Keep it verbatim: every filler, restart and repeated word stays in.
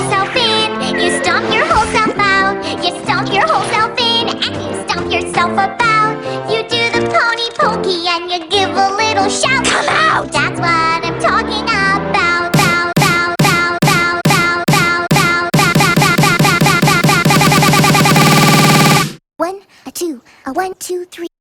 whole self in. You stomp your whole self out. You stomp your whole self in, and you stomp yourself about. You do the pony pokey and you give a little shout. Come out! That's what I'm talking about. Bow, bow, bow, bow, bow, bow, bow, bow, bow, bow, bow, bow, bow, bow, bow, bow, bow, bow. One, a two, a one, two, three.